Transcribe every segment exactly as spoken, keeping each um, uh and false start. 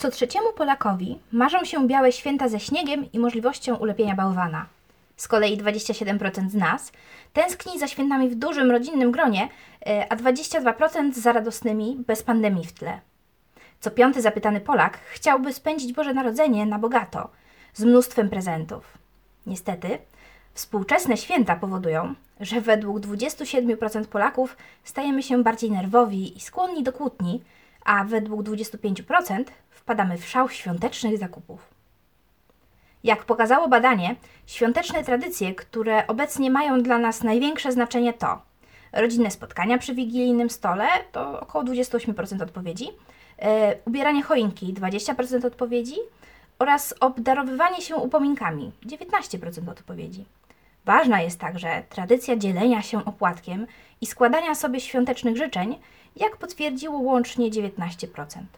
Co trzeciemu Polakowi marzą się białe święta ze śniegiem i możliwością ulepienia bałwana. Z kolei dwadzieścia siedem procent z nas tęskni za świętami w dużym rodzinnym gronie, a dwadzieścia dwa procent za radosnymi, bez pandemii w tle. Co piąty zapytany Polak chciałby spędzić Boże Narodzenie na bogato, z mnóstwem prezentów. Niestety, współczesne święta powodują, że według dwadzieścia siedem procent Polaków stajemy się bardziej nerwowi i skłonni do kłótni, a według dwadzieścia pięć procent wpadamy w szał świątecznych zakupów. Jak pokazało badanie, świąteczne tradycje, które obecnie mają dla nas największe znaczenie to rodzinne spotkania przy wigilijnym stole, to około dwadzieścia osiem procent odpowiedzi, yy, ubieranie choinki, dwadzieścia procent odpowiedzi oraz obdarowywanie się upominkami, dziewiętnaście procent odpowiedzi. Ważna jest także tradycja dzielenia się opłatkiem i składania sobie świątecznych życzeń, jak potwierdziło łącznie dziewiętnaście procent.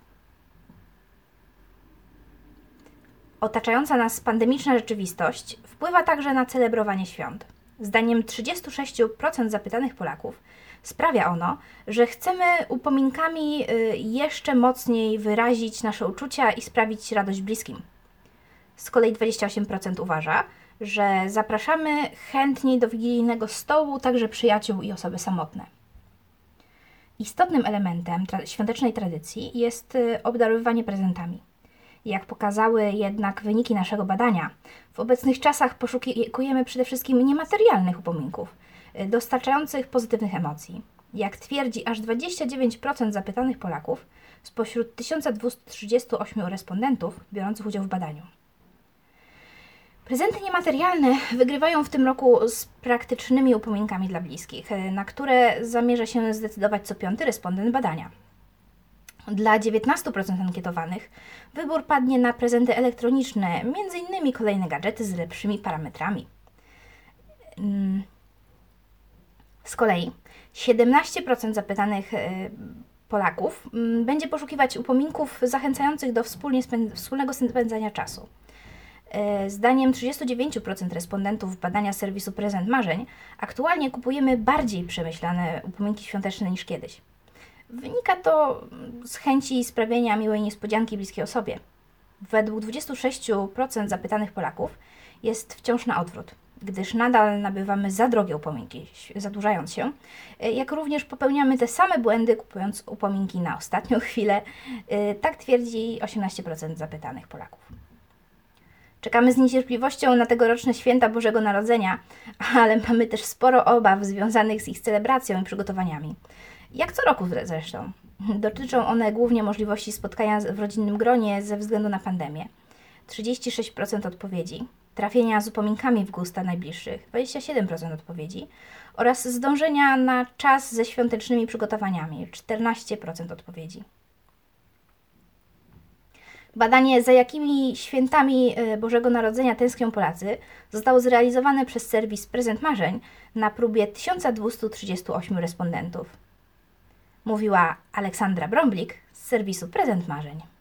Otaczająca nas pandemiczna rzeczywistość wpływa także na celebrowanie świąt. Zdaniem trzydzieści sześć procent zapytanych Polaków sprawia ono, że chcemy upominkami jeszcze mocniej wyrazić nasze uczucia i sprawić radość bliskim. Z kolei dwadzieścia osiem procent uważa, że zapraszamy chętniej do wigilijnego stołu także przyjaciół i osoby samotne. Istotnym elementem tra- świątecznej tradycji jest obdarowywanie prezentami. Jak pokazały jednak wyniki naszego badania, w obecnych czasach poszukujemy przede wszystkim niematerialnych upominków, dostarczających pozytywnych emocji. Jak twierdzi aż dwadzieścia dziewięć procent zapytanych Polaków spośród tysiąc dwieście trzydzieści osiem respondentów biorących udział w badaniu. Prezenty niematerialne wygrywają w tym roku z praktycznymi upominkami dla bliskich, na które zamierza się zdecydować co piąty respondent badania. Dla dziewiętnaście procent ankietowanych wybór padnie na prezenty elektroniczne, między innymi kolejne gadżety z lepszymi parametrami. Z kolei siedemnaście procent zapytanych Polaków będzie poszukiwać upominków zachęcających do wspólnie spęd- wspólnego spędzania czasu. Zdaniem trzydzieści dziewięć procent respondentów badania serwisu Prezent Marzeń aktualnie kupujemy bardziej przemyślane upominki świąteczne niż kiedyś. Wynika to z chęci sprawienia miłej niespodzianki bliskiej osobie. Według dwadzieścia sześć procent zapytanych Polaków jest wciąż na odwrót, gdyż nadal nabywamy za drogie upominki, zadłużając się, jak również popełniamy te same błędy, kupując upominki na ostatnią chwilę. Tak twierdzi osiemnaście procent zapytanych Polaków. Czekamy z niecierpliwością na tegoroczne święta Bożego Narodzenia, ale mamy też sporo obaw związanych z ich celebracją i przygotowaniami. Jak co roku zresztą. Dotyczą one głównie możliwości spotkania w rodzinnym gronie ze względu na pandemię. trzydzieści sześć procent odpowiedzi, trafienia z upominkami w gusta najbliższych, dwadzieścia siedem procent odpowiedzi oraz zdążenia na czas ze świątecznymi przygotowaniami, czternaście procent odpowiedzi. Badanie, za jakimi świętami Bożego Narodzenia tęsknią Polacy, zostało zrealizowane przez serwis Prezent Marzeń na próbie tysiąc dwieście trzydzieści osiem respondentów. Mówiła Aleksandra Brąblik z serwisu Prezent Marzeń.